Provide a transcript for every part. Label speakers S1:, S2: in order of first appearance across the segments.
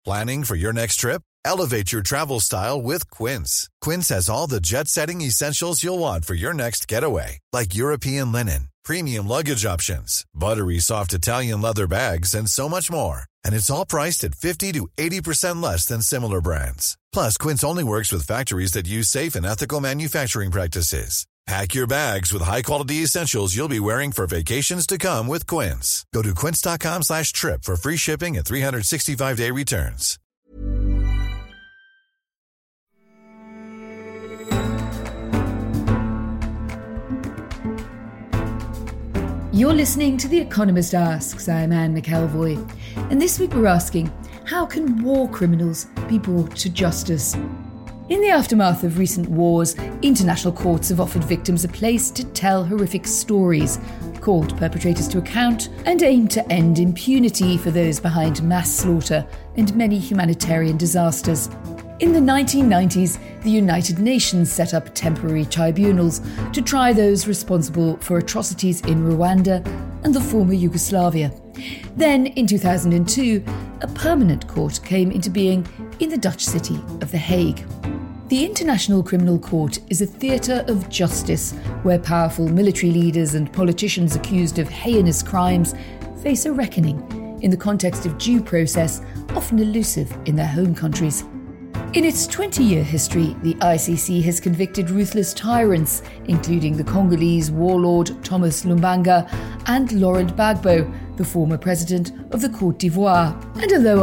S1: Planning for your next trip? Elevate your travel style with Quince. Quince has all the jet-setting essentials you'll want for your next getaway, like European linen, premium luggage options, buttery soft Italian leather bags, and so much more. And it's all priced at 50 to 80% less than similar brands. Plus, Quince only works with factories that use safe and ethical manufacturing practices. Pack your bags with high-quality essentials you'll be wearing for vacations to come with Quince. Go to quince.com/trip for free shipping and 365-day returns.
S2: You're listening to The Economist Asks. I'm Anne McElvoy. And this week we're asking, how can war criminals be brought to justice? In the aftermath of recent wars, international courts have offered victims a place to tell horrific stories, called perpetrators to account, and aim to end impunity for those behind mass slaughter and many humanitarian disasters. In the 1990s, the United Nations set up temporary tribunals to try those responsible for atrocities in Rwanda and the former Yugoslavia. Then, in 2002, a permanent court came into being in the Dutch city of The Hague. The International Criminal Court is a theatre of justice where powerful military leaders and politicians accused of heinous crimes face a reckoning in the context of due process, often elusive in their home countries. In its 20-year history, the ICC has convicted ruthless tyrants, including the Congolese warlord Thomas Lubanga and Laurent Gbagbo, the former president of the Côte d'Ivoire. And although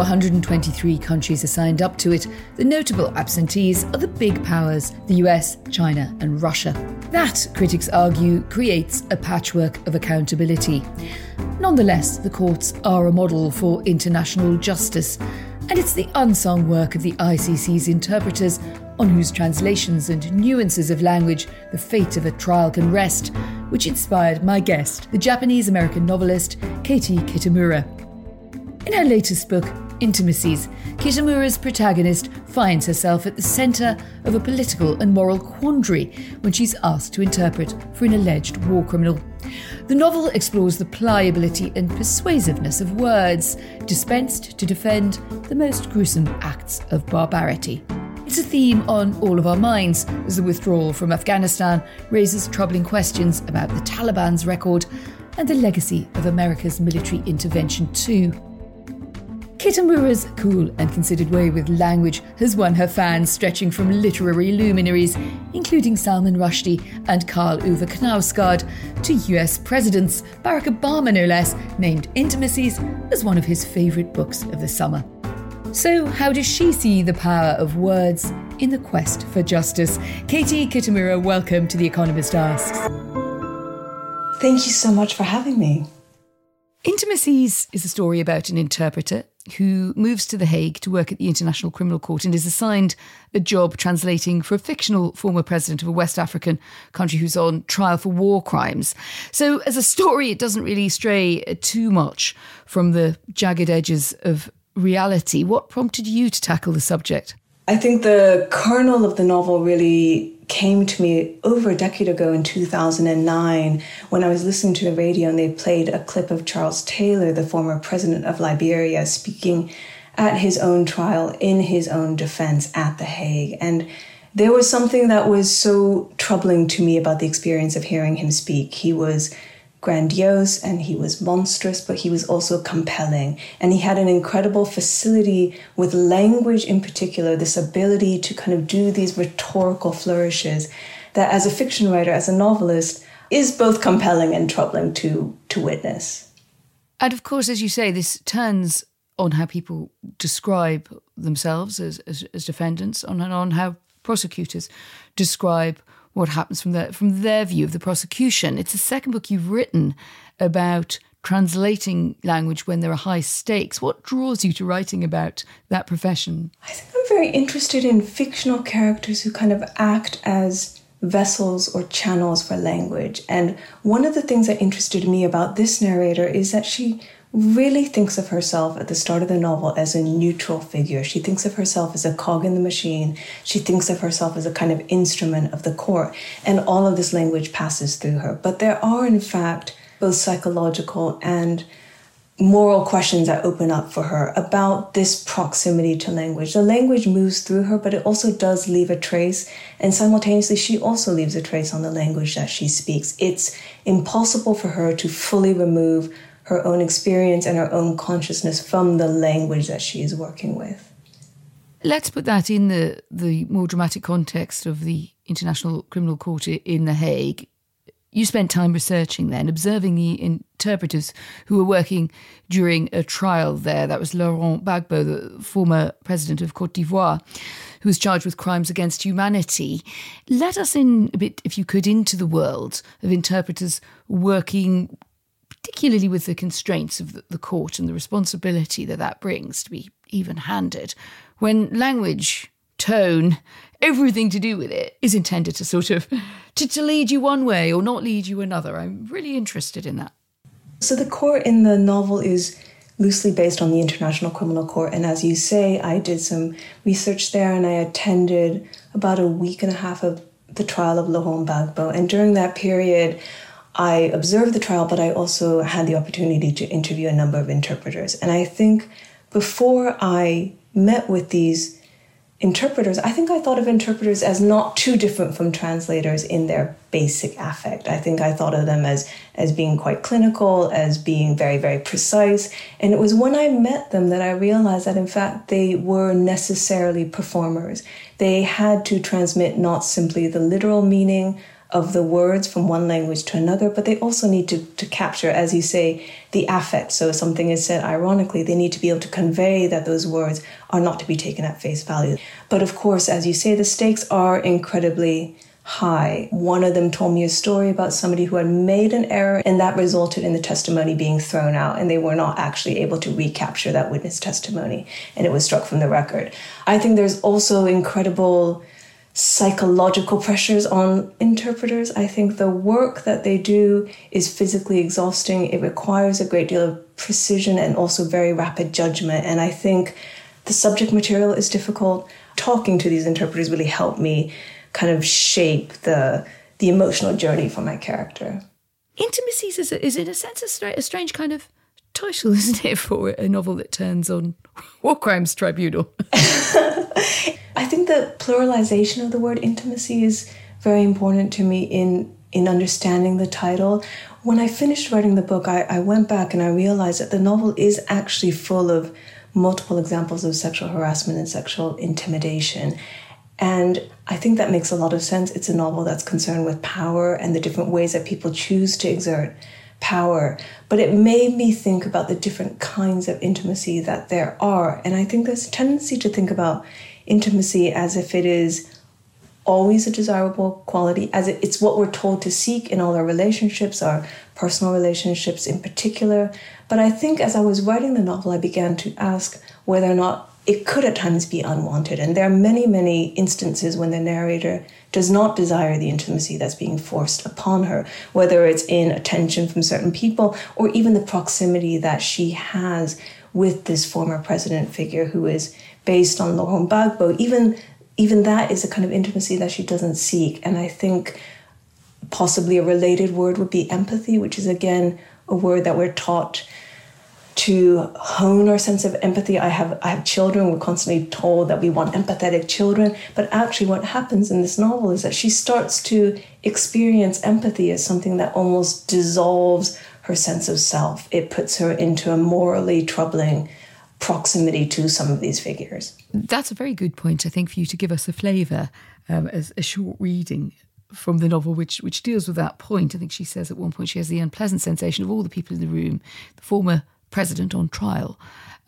S2: 123 countries are signed up to it, the notable absentees are the big powers, the US, China and Russia. That, critics argue, creates a patchwork of accountability. Nonetheless, the courts are a model for international justice, and it's the unsung work of the ICC's interpreters, on whose translations and nuances of language the fate of a trial can rest, which inspired my guest, the Japanese-American novelist Katie Kitamura. In her latest book, Intimacies, Kitamura's protagonist finds herself at the centre of a political and moral quandary when she's asked to interpret for an alleged war criminal. The novel explores the pliability and persuasiveness of words dispensed to defend the most gruesome acts of barbarity. It's a theme on all of our minds as the withdrawal from Afghanistan raises troubling questions about the Taliban's record and the legacy of America's military intervention too. Kitamura's cool and considered way with language has won her fans stretching from literary luminaries, including Salman Rushdie and Karl Ove Knausgaard, to US presidents, Barack Obama no less, named Intimacies as one of his favourite books of the summer. So how does she see the power of words in the quest for justice? Katie Kitamura, welcome to The Economist Asks.
S3: Thank you so much for having me.
S2: Intimacies is a story about an interpreter who moves to The Hague to work at the International Criminal Court and is assigned a job translating for a fictional former president of a West African country who's on trial for war crimes. So as a story, it doesn't really stray too much from the jagged edges of reality. What prompted you to tackle the subject?
S3: I think the kernel of the novel really came to me over a decade ago in 2009 when I was listening to the radio and they played a clip of Charles Taylor, the former president of Liberia, speaking at his own trial in his own defense at The Hague. And there was something that was so troubling to me about the experience of hearing him speak. He was grandiose and he was monstrous, but he was also compelling. And he had an incredible facility with language in particular, this ability to kind of do these rhetorical flourishes that as a fiction writer, as a novelist, is both compelling and troubling to witness.
S2: And of course, as you say, this turns on how people describe themselves as defendants, on how prosecutors describe what happens from their view of the prosecution. It's the second book you've written about translating language when there are high stakes. What draws you to writing about that profession?
S3: I think I'm very interested in fictional characters who kind of act as vessels or channels for language. And one of the things that interested me about this narrator is that she really thinks of herself at the start of the novel as a neutral figure. She thinks of herself as a cog in the machine. She thinks of herself as a kind of instrument of the court. And all of this language passes through her. But there are, in fact, both psychological and moral questions that open up for her about this proximity to language. The language moves through her, but it also does leave a trace. And simultaneously, she also leaves a trace on the language that she speaks. It's impossible for her to fully remove her own experience and her own consciousness from the language that she is working with.
S2: Let's put that in the more dramatic context of the International Criminal Court in The Hague. You spent time researching then, observing the interpreters who were working during a trial there. That was Laurent Gbagbo, the former president of Côte d'Ivoire, who was charged with crimes against humanity. Let us in a bit, if you could, into the world of interpreters working particularly with the constraints of the court and the responsibility that brings to be even-handed when language, tone, everything to do with it is intended to sort of to lead you one way or not lead you another. I'm really interested in that.
S3: So the court in the novel is loosely based on the International Criminal Court. And as you say, I did some research there and I attended about a week and a half of the trial of Laurent Gbagbo. And during that period, I observed the trial, but I also had the opportunity to interview a number of interpreters. And I think before I met with these interpreters, I think I thought of interpreters as not too different from translators in their basic affect. I think I thought of them as being quite clinical, as being very, very precise. And it was when I met them that I realized that, in fact, they were necessarily performers. They had to transmit not simply the literal meaning of the words from one language to another, but they also need to capture, as you say, the affect. So if something is said ironically, they need to be able to convey that those words are not to be taken at face value. But of course, as you say, the stakes are incredibly high. One of them told me a story about somebody who had made an error, and that resulted in the testimony being thrown out, and they were not actually able to recapture that witness testimony, and it was struck from the record. I think there's also incredible psychological pressures on interpreters. I think the work that they do is physically exhausting. It requires a great deal of precision and also very rapid judgment. And I think the subject material is difficult. Talking to these interpreters really helped me kind of shape the emotional journey for my character.
S2: Intimacies is in a sense a strange kind of title, isn't it, for a novel that turns on War Crimes Tribunal?
S3: I think the pluralization of the word intimacy is very important to me in understanding the title. When I finished writing the book, I went back and I realized that the novel is actually full of multiple examples of sexual harassment and sexual intimidation. And I think that makes a lot of sense. It's a novel that's concerned with power and the different ways that people choose to exert power. But it made me think about the different kinds of intimacy that there are. And I think there's a tendency to think about intimacy as if it is always a desirable quality, as it's what we're told to seek in all our relationships, our personal relationships in particular. But I think as I was writing the novel, I began to ask whether or not it could at times be unwanted. And there are many, many instances when the narrator does not desire the intimacy that's being forced upon her, whether it's in attention from certain people or even the proximity that she has with this former president figure who is based on Laurent Gbagbo. Even that is a kind of intimacy that she doesn't seek. And I think possibly a related word would be empathy, which is, again, a word that we're taught to hone our sense of empathy. I have children. We're constantly told that we want empathetic children. But actually what happens in this novel is that she starts to experience empathy as something that almost dissolves her sense of self. It puts her into a morally troubling proximity to some of these figures.
S2: That's a very good point, I think, for you to give us a flavour as a short reading from the novel, which deals with that point. I think she says at one point she has the unpleasant sensation of all the people in the room. The former president on trial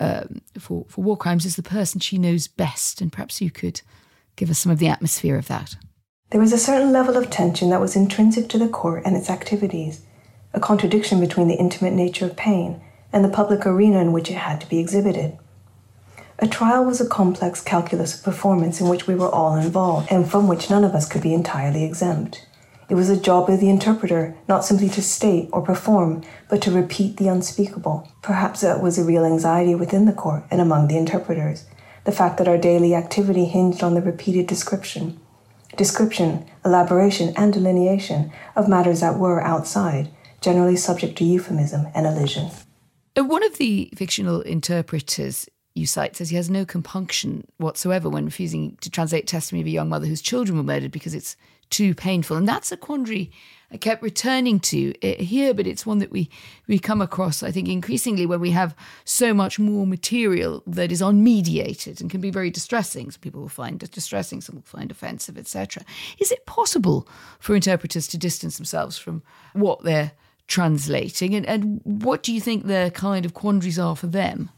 S2: for war crimes is the person she knows best, and perhaps you could give us some of the atmosphere of that.
S3: There was a certain level of tension that was intrinsic to the court and its activities, a contradiction between the intimate nature of pain and the public arena in which it had to be exhibited. A trial was a complex calculus of performance in which we were all involved, and from which none of us could be entirely exempt. It was a job of the interpreter not simply to state or perform, but to repeat the unspeakable. Perhaps that was a real anxiety within the court and among the interpreters, the fact that our daily activity hinged on the repeated description, elaboration, and delineation of matters that were outside, generally subject to euphemism and elision.
S2: One of the fictional interpreters you cite says he has no compunction whatsoever when refusing to translate testimony of a young mother whose children were murdered because it's too painful. And that's a quandary I kept returning to here, but it's one that we come across, I think, increasingly when we have so much more material that is unmediated and can be very distressing. Some people will find it distressing, some will find offensive, etc. Is it possible for interpreters to distance themselves from what they're translating? And what do you think the kind of quandaries are for them?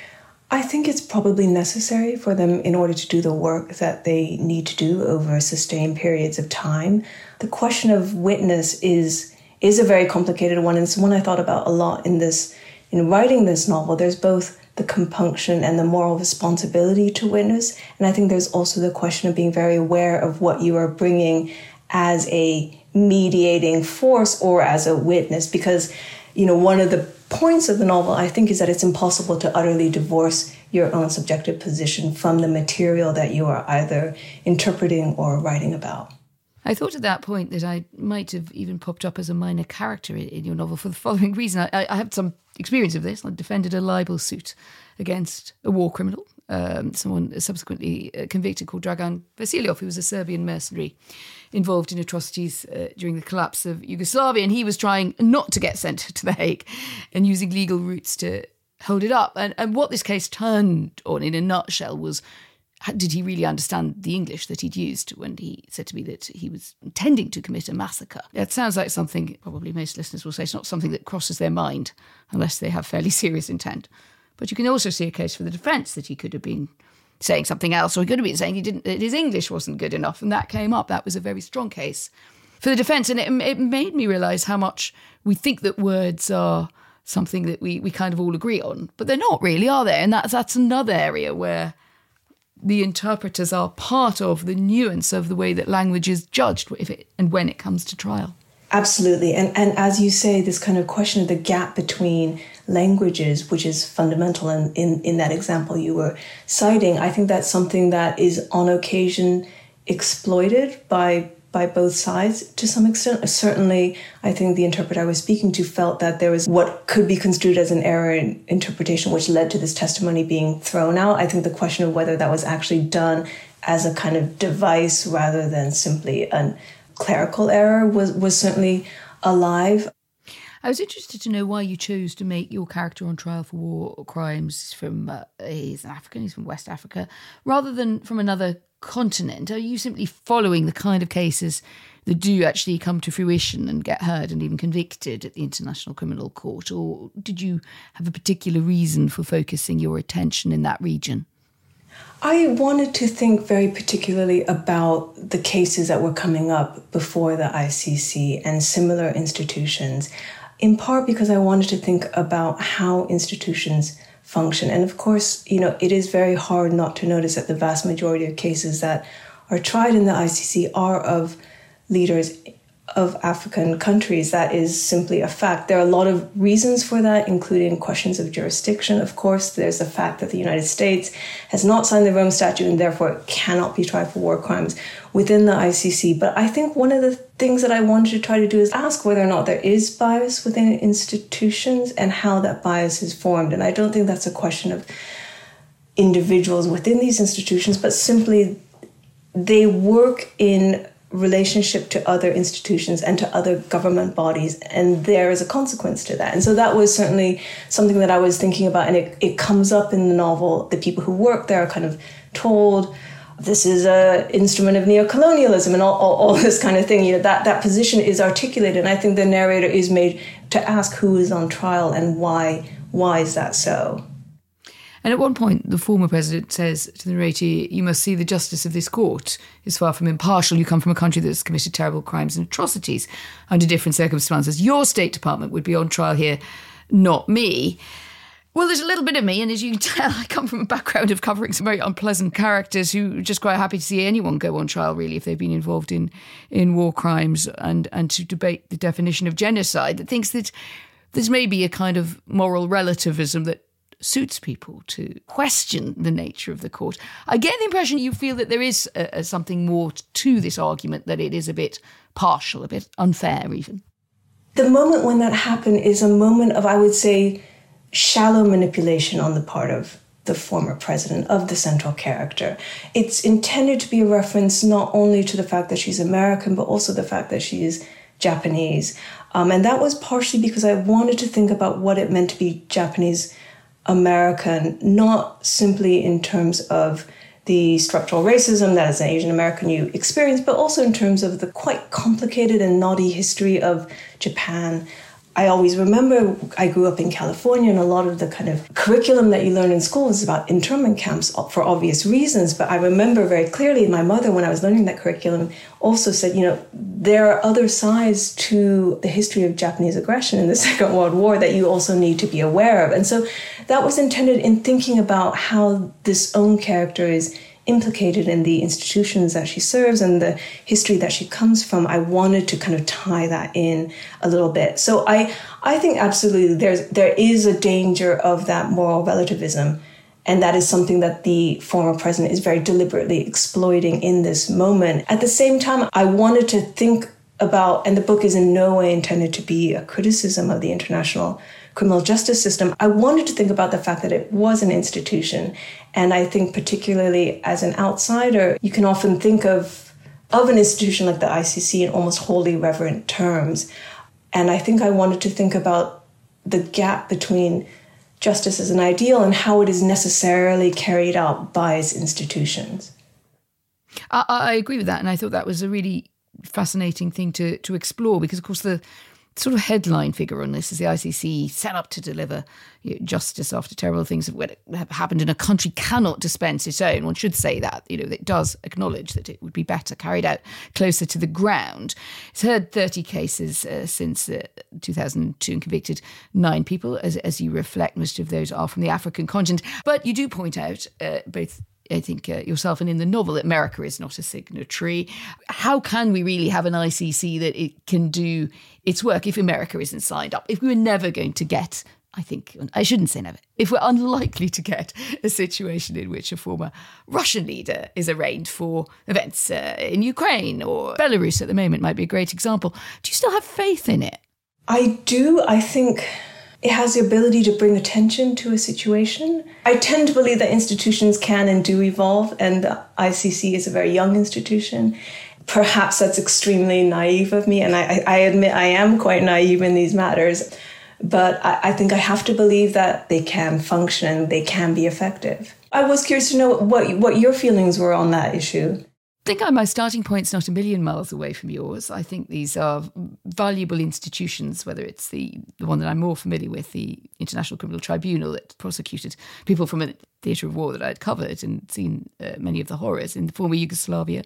S3: I think it's probably necessary for them in order to do the work that they need to do over sustained periods of time. The question of witness is a very complicated one, and it's one I thought about a lot in writing this novel. There's both the compunction and the moral responsibility to witness, and I think there's also the question of being very aware of what you are bringing as a mediating force or as a witness, because one of the points of the novel, I think, is that it's impossible to utterly divorce your own subjective position from the material that you are either interpreting or writing about.
S2: I thought at that point that I might have even popped up as a minor character in your novel for the following reason. I have some experience of this. I defended a libel suit against a war criminal, someone subsequently convicted called Dragan Vasiljov, who was a Serbian mercenary involved in atrocities during the collapse of Yugoslavia, and he was trying not to get sent to The Hague and using legal routes to hold it up. And what this case turned on, in a nutshell, was did he really understand the English that he'd used when he said to me that he was intending to commit a massacre? It sounds like something, probably most listeners will say, it's not something that crosses their mind unless they have fairly serious intent. But you can also see a case for the defence that he could have been saying something else, or he could have been saying that his English wasn't good enough, and that came up. That was a very strong case for the defence, and it made me realise how much we think that words are something that we kind of all agree on, but they're not really, are they? And that's another area where the interpreters are part of the nuance of the way that language is judged and when it comes to trial.
S3: Absolutely. And as you say, this kind of question of the gap between languages, which is fundamental in that example you were citing, I think that's something that is on occasion exploited by both sides to some extent. Certainly, I think the interpreter I was speaking to felt that there was what could be construed as an error in interpretation, which led to this testimony being thrown out. I think the question of whether that was actually done as a kind of device rather than simply a clerical error was certainly alive.
S2: I was interested to know why you chose to make your character on trial for war crimes from, he's an African, he's from West Africa, rather than from another continent. Are you simply following the kind of cases that do actually come to fruition and get heard and even convicted at the International Criminal Court? Or did you have a particular reason for focusing your attention in that region?
S3: I wanted to think very particularly about the cases that were coming up before the ICC and similar institutions, in part because I wanted to think about how institutions function. And of course, it is very hard not to notice that the vast majority of cases that are tried in the ICC are of leaders of African countries. That is simply a fact. There are a lot of reasons for that, including questions of jurisdiction. Of course, there's the fact that the United States has not signed the Rome Statute and therefore cannot be tried for war crimes within the ICC. But I think one of the things that I wanted to try to do is ask whether or not there is bias within institutions and how that bias is formed. And I don't think that's a question of individuals within these institutions, but simply they work in relationship to other institutions and to other government bodies, and there is a consequence to that. And so that was certainly something that I was thinking about, and it comes up in the novel. The people who work there are kind of told this is an instrument of neocolonialism and all this kind of thing. That position is articulated, and I think the narrator is made to ask who is on trial and why is that so.
S2: And at one point, the former president says to the narrator, you must see the justice of this court is far from impartial. You come from a country that's committed terrible crimes and atrocities under different circumstances. Your State Department would be on trial here, not me. Well, there's a little bit of me, and as you can tell, I come from a background of covering some very unpleasant characters who are just quite happy to see anyone go on trial, really, if they've been involved in war crimes, and to debate the definition of genocide, that thinks that there's maybe a kind of moral relativism that suits people to question the nature of the court. I get the impression you feel that there is something more to this argument, that it is a bit partial, a bit unfair even.
S3: The moment when that happened is a moment of, I would say, shallow manipulation on the part of the former president, of the central character. It's intended to be a reference not only to the fact that she's American, but also the fact that she is Japanese. And that was partially because I wanted to think about what it meant to be Japanese American, not simply in terms of the structural racism that as an Asian American you experience, but also in terms of the quite complicated and knotty history of Japan. I always remember I grew up in California, and a lot of the kind of curriculum that you learn in school is about internment camps for obvious reasons. But I remember very clearly my mother, when I was learning that curriculum, also said, there are other sides to the history of Japanese aggression in the Second World War that you also need to be aware of. And so that was intended in thinking about how this own character is implicated in the institutions that she serves and the history that she comes from. I wanted to kind of tie that in a little bit. So I think absolutely there is a danger of that moral relativism. And that is something that the former president is very deliberately exploiting in this moment. At the same time, I wanted to think about, and the book is in no way intended to be a criticism of the international criminal justice system, I wanted to think about the fact that it was an institution. And I think particularly as an outsider, you can often think of an institution like the ICC in almost wholly reverent terms. And I think I wanted to think about the gap between justice as an ideal and how it is necessarily carried out by its institutions.
S2: I agree with that. And I thought that was a really fascinating thing to explore, because, of course, the sort of headline figure on this is the ICC set up to deliver justice after terrible things have happened in a country cannot dispense its own. One should say that, it does acknowledge that it would be better carried out closer to the ground. It's heard 30 cases since 2002 and convicted 9 people. As you reflect, most of those are from the African continent. But you do point out both, I think, yourself and in the novel, that America is not a signatory. How can we really have an ICC that it can do its work if America isn't signed up? If we were never going to get, I shouldn't say never, if we're unlikely to get a situation in which a former Russian leader is arraigned for events in Ukraine, or Belarus at the moment might be a great example, do you still have faith in it?
S3: I do. I think it has the ability to bring attention to a situation. I tend to believe that institutions can and do evolve, and the ICC is a very young institution. Perhaps that's extremely naive of me, and I admit I am quite naive in these matters, but I think I have to believe that they can function, they can be effective. I was curious to know what your feelings were on that issue.
S2: I think my starting point's not a million miles away from yours. I think these are valuable institutions, whether it's the one that I'm more familiar with, the International Criminal Tribunal that prosecuted people from a theatre of war that I'd covered and seen many of the horrors in the former Yugoslavia.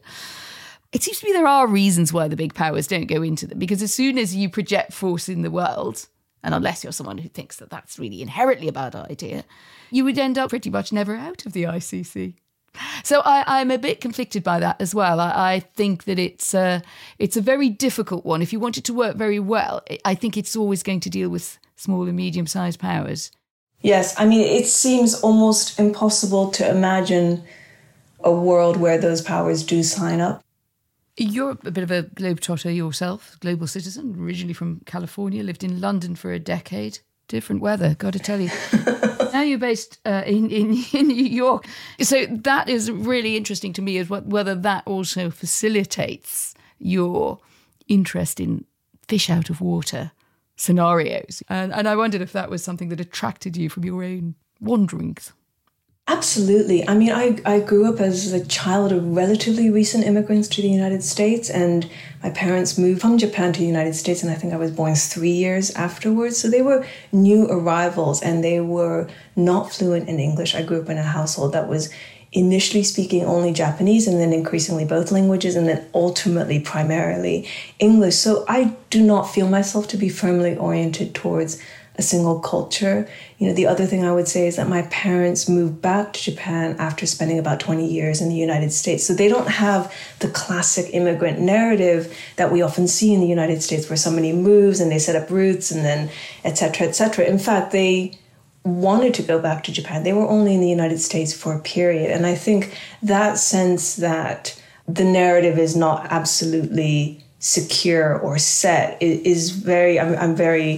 S2: It seems to me there are reasons why the big powers don't go into them, because as soon as you project force in the world, and unless you're someone who thinks that that's really inherently a bad idea, you would end up pretty much never out of the ICC. So I'm a bit conflicted by that as well. I think that it's a very difficult one. If you want it to work very well, I think it's always going to deal with small and medium-sized powers.
S3: Yes, it seems almost impossible to imagine a world where those powers do sign up.
S2: You're a bit of a globetrotter yourself, global citizen, originally from California, lived in London for a decade. Different weather, got to tell you. Now you're based in New York. So that is really interesting to me, is whether that also facilitates your interest in fish out of water scenarios. And I wondered if that was something that attracted you from your own wanderings.
S3: Absolutely. I grew up as a child of relatively recent immigrants to the United States, and my parents moved from Japan to the United States, and I think I was born 3 years afterwards. So they were new arrivals, and they were not fluent in English. I grew up in a household that was initially speaking only Japanese, and then increasingly both languages, and then ultimately primarily English. So I do not feel myself to be firmly oriented towards a single culture. The other thing I would say is that my parents moved back to Japan after spending about 20 years in the United States. So they don't have the classic immigrant narrative that we often see in the United States, where somebody moves and they set up roots and then et cetera, et cetera. In fact, they wanted to go back to Japan. They were only in the United States for a period. And I think that sense that the narrative is not absolutely secure or set is very, I'm very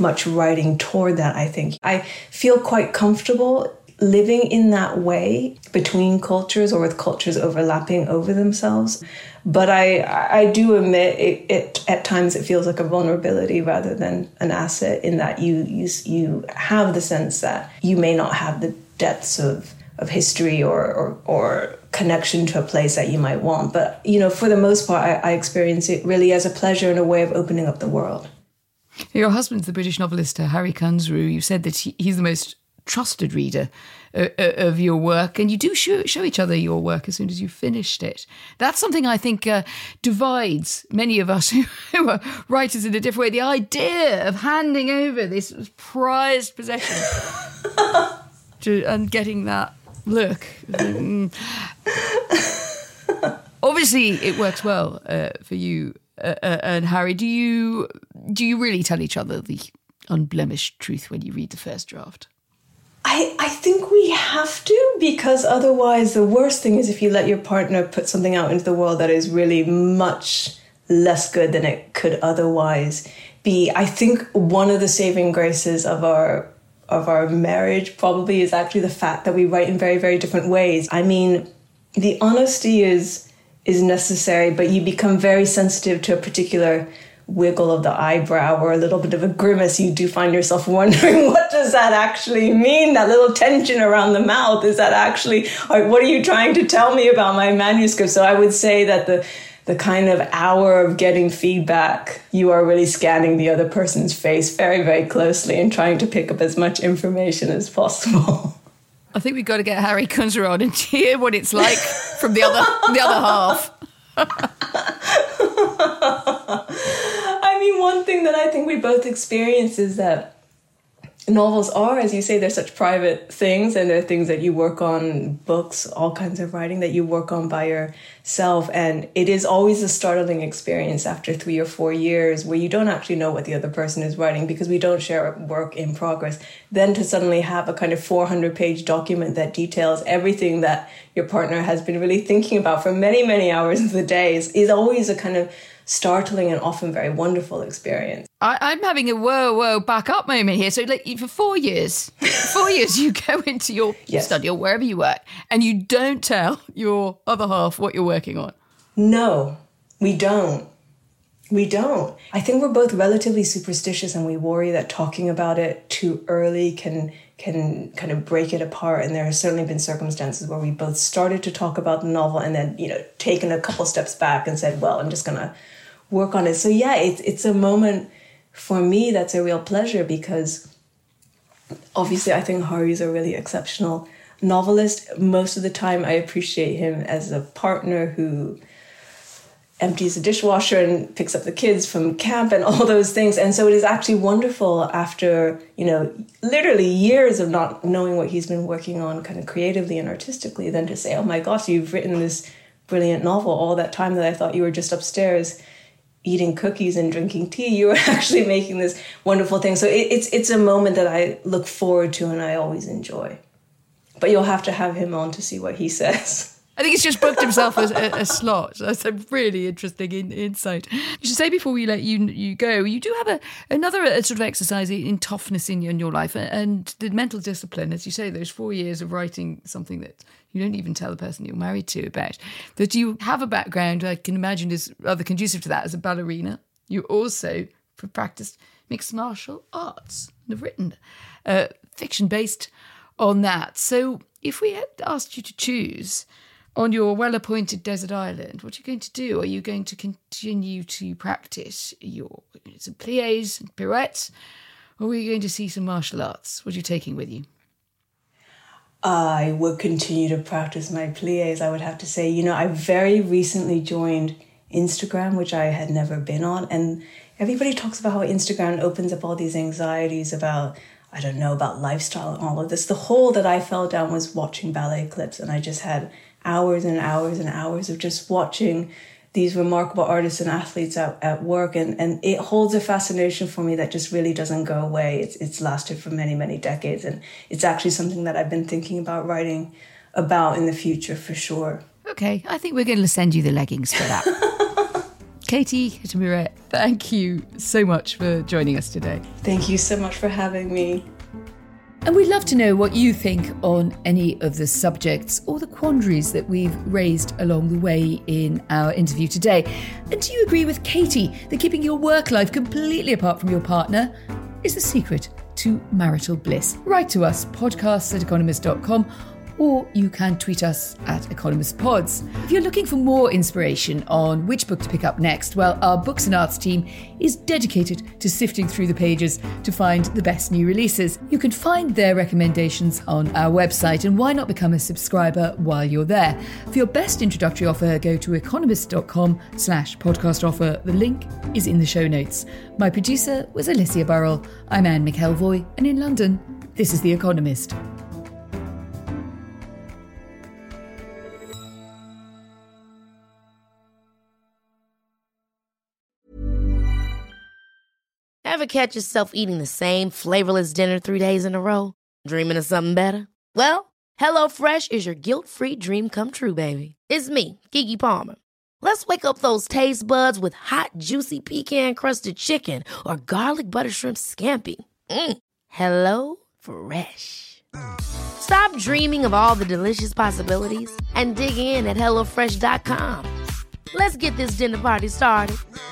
S3: much writing toward that, I think. I feel quite comfortable living in that way between cultures or with cultures overlapping over themselves. But I do admit it at times it feels like a vulnerability rather than an asset, in that you have the sense that you may not have the depths of history or connection to a place that you might want. But, for the most part, I experience it really as a pleasure and a way of opening up the world.
S2: Your husband's the British novelist Harry Kunzru. You said that he's the most trusted reader of your work, and you do show each other your work as soon as you've finished it. That's something I think divides many of us who are writers in a different way. The idea of handing over this prized possession and getting that look. Obviously, it works well for you and Harry. Do you really tell each other the unblemished truth when you read the first draft?
S3: I think we have to, because otherwise the worst thing is if you let your partner put something out into the world that is really much less good than it could otherwise be. I think one of the saving graces of our marriage probably is actually the fact that we write in very, very different ways. I mean, the honesty is necessary, but you become very sensitive to a particular wiggle of the eyebrow or a little bit of a grimace. You do find yourself wondering, what does that actually mean? That little tension around the mouth, is that actually, what are you trying to tell me about my manuscript? So I would say that the kind of hour of getting feedback, you are really scanning the other person's face very, very closely and trying to pick up as much information as possible.
S2: I think we've got to get Harry Kunzru on and hear what it's like from the other half.
S3: I mean, one thing that I think we both experience is that novels are, as you say, they're such private things, and they're things that you work on, books, all kinds of writing that you work on by yourself. And it is always a startling experience after 3 or 4 years where you don't actually know what the other person is writing, because we don't share work in progress. Then to suddenly have a kind of 400-page document that details everything that your partner has been really thinking about for many, many hours of the day is always a kind of startling and often very wonderful experience.
S2: I'm having a whoa, back up moment here. So like for 4 years, you go into your study or wherever you work and you don't tell your other half what you're working on.
S3: No, we don't. I think we're both relatively superstitious, and we worry that talking about it too early can kind of break it apart. And there have certainly been circumstances where we both started to talk about the novel and then, taken a couple steps back and said, well, I'm just going to work on it. So yeah, it's a moment for me that's a real pleasure, because obviously I think Harry's a really exceptional novelist. Most of the time I appreciate him as a partner who empties the dishwasher and picks up the kids from camp and all those things. And so it is actually wonderful after, literally years of not knowing what he's been working on kind of creatively and artistically, then to say, oh my gosh, you've written this brilliant novel. All that time that I thought you were just upstairs eating cookies and drinking tea, you were actually making this wonderful thing. So it's a moment that I look forward to and I always enjoy. But you'll have to have him on to see what he says.
S2: I think he's just booked himself a slot. That's a really interesting insight. You should say before we let you go, you do have another sort of exercise in toughness in your life and the mental discipline. As you say, those 4 years of writing something that you don't even tell the person you're married to about. That you have a background I can imagine is rather conducive to that as a ballerina. You also practiced mixed martial arts and have written fiction based on that. So if we had asked you to choose on your well-appointed desert island, what are you going to do? Are you going to continue to practice some pliés and pirouettes, or are you going to see some martial arts? What are you taking with you?
S3: I would continue to practice my pliés, I would have to say. I very recently joined Instagram, which I had never been on, and everybody talks about how Instagram opens up all these anxieties about lifestyle and all of this. The hole that I fell down was watching ballet clips, and I just had hours and hours and hours of just watching these remarkable artists and athletes at work. And it holds a fascination for me that just really doesn't go away. It's lasted for many, many decades. And it's actually something that I've been thinking about writing about in the future for sure.
S2: Okay, I think we're going to send you the leggings for that. Katie Kitamura, thank you so much for joining us today.
S3: Thank you so much for having me.
S2: And we'd love to know what you think on any of the subjects or the quandaries that we've raised along the way in our interview today. And do you agree with Katie that keeping your work life completely apart from your partner is the secret to marital bliss? Write to us, podcasts@economist.com, or you can tweet us at EconomistPods. If you're looking for more inspiration on which book to pick up next, well, our Books and Arts team is dedicated to sifting through the pages to find the best new releases. You can find their recommendations on our website, and why not become a subscriber while you're there? For your best introductory offer, go to economist.com/podcast offer. The link is in the show notes. My producer was Alicia Burrell. I'm Anne McElvoy, and in London, this is The Economist.
S4: Ever catch yourself eating the same flavorless dinner 3 days in a row? Dreaming of something better? Well, HelloFresh is your guilt-free dream come true, baby. It's me, Keke Palmer. Let's wake up those taste buds with hot, juicy pecan-crusted chicken or garlic butter shrimp scampi. Hello Fresh. Stop dreaming of all the delicious possibilities and dig in at HelloFresh.com. Let's get this dinner party started.